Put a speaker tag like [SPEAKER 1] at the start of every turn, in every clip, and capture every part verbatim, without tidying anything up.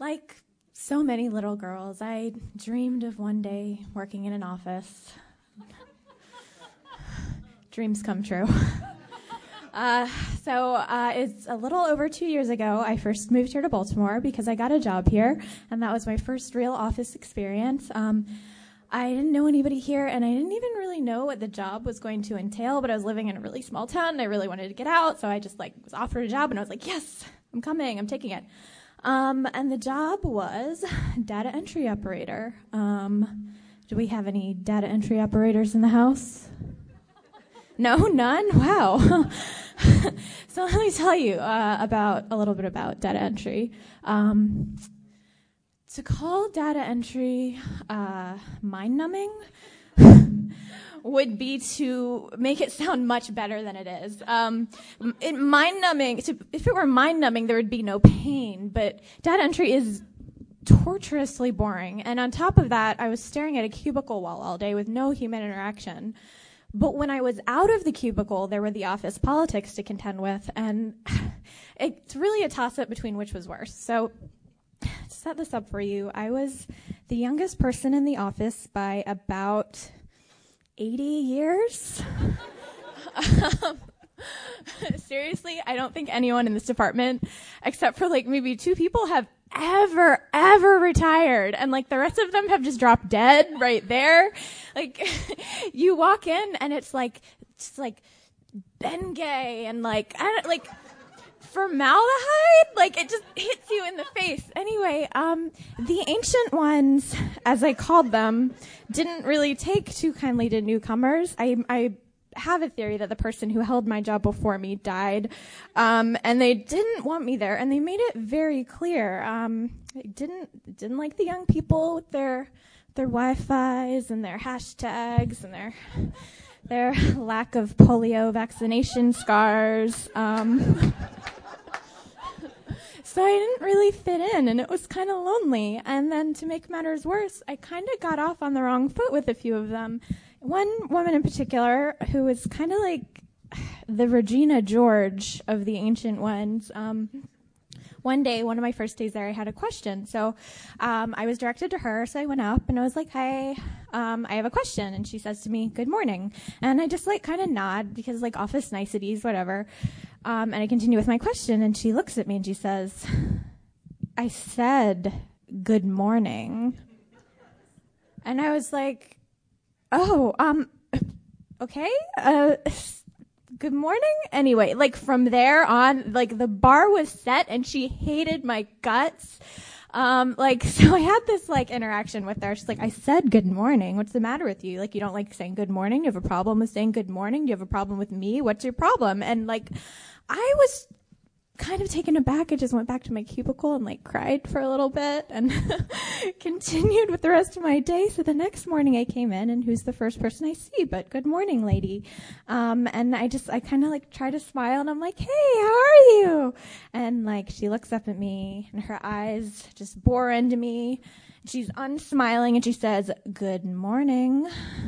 [SPEAKER 1] Like so many little girls, I dreamed of one day working in an office. Dreams come true. uh, so uh, it's a little over two years ago, I first moved here to Baltimore because I got a job here, and that was my first real office experience. Um, I didn't know anybody here, and I didn't even really know what the job was going to entail, but I was living in a really small town, and I really wanted to get out, so I just like was offered a job, and I was like, yes, I'm coming, I'm taking it. Um, and the job was data entry operator. Um, do we have any data entry operators in the house? No, none? Wow. So let me tell you uh, about a little bit about data entry. Um, to call data entry uh, mind-numbing would be to make it sound much better than it is. Um, it, mind-numbing, to, if it were mind-numbing, there would be no pain, but data entry is torturously boring. And on top of that, I was staring at a cubicle wall all day with no human interaction. But when I was out of the cubicle, there were the office politics to contend with, and it's really a toss-up between which was worse. So to set this up for you, I was the youngest person in the office by about eighty years. um, seriously, I don't think anyone in this department, except for like maybe two people, have ever, ever retired. And like the rest of them have just dropped dead right there. Like you walk in and it's like, it's like Bengay and like, I don't, like formaldehyde. Like it just hits you in the face. Anyway, um, the ancient ones, as I called them, didn't really take too kindly to newcomers. I, I, have a theory that the person who held my job before me died, um, and they didn't want me there, and they made it very clear. Um, they didn't didn't like the young people with their their Wi-Fis and their hashtags and their their lack of polio vaccination scars. Um, so I didn't really fit in, and it was kind of lonely. And then to make matters worse, I kind of got off on the wrong foot with a few of them. One woman in particular who was kind of like the Regina George of the ancient ones. Um, one day, one of my first days there, I had a question. So um, I was directed to her, so I went up and I was like, "Hi, um, I have a question." And she says to me, "Good morning." And I just like kind of nod because like office niceties, whatever. Um, and I continue with my question, and she looks at me and she says, "I said good morning." And I was like, Oh, um, okay, uh, good morning? Anyway, like from there on, like the bar was set and she hated my guts. Um, like, so I had this like interaction with her. She's like, "I said good morning. What's the matter with you? Like, you don't like saying good morning? You have a problem with saying good morning? Do you have a problem with me? What's your problem?" And like, I was kind of taken aback. I just went back to my cubicle and like cried for a little bit and continued with the rest of my day. So the next morning I came in, and who's the first person I see but "Good morning, lady." Um, and I just, I kind of like try to smile, and I'm like, "Hey, how are you?" And like, she looks up at me and her eyes just bore into me. She's unsmiling and she says, "Good morning."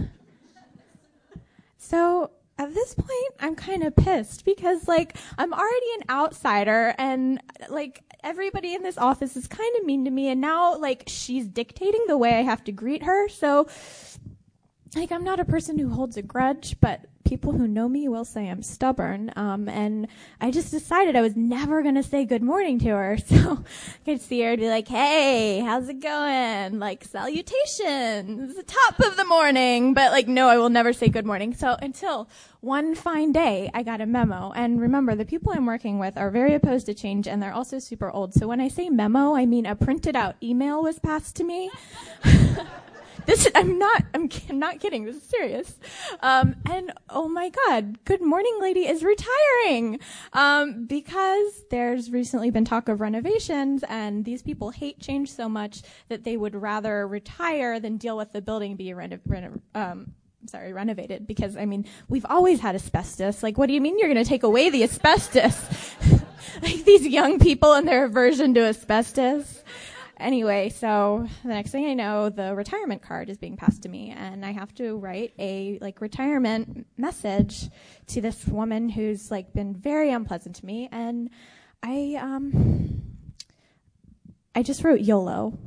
[SPEAKER 1] So at this point, I'm kind of pissed because, like, I'm already an outsider, and, like, everybody in this office is kind of mean to me, and now, like, she's dictating the way I have to greet her. So, like, I'm not a person who holds a grudge, but people who know me will say I'm stubborn. Um, and I just decided I was never going to say good morning to her. So I could see her and be like, "Hey, how's it going?" Like, salutations, the top of the morning. But like, no, I will never say good morning. So until one fine day, I got a memo. And remember, the people I'm working with are very opposed to change, and they're also super old. So when I say memo, I mean a printed out email was passed to me. This, I'm not, I'm, I'm not kidding. This is serious. Um, and oh my God, Good Morning Lady is retiring. Um, because there's recently been talk of renovations, and these people hate change so much that they would rather retire than deal with the building being reno, reno, um, sorry, renovated. Because, I mean, we've always had asbestos. Like, what do you mean you're going to take away the asbestos? Like, these young people and their aversion to asbestos. Anyway, so the next thing I know, the retirement card is being passed to me, and I have to write a like retirement message to this woman who's like been very unpleasant to me. And I um I just wrote YOLO.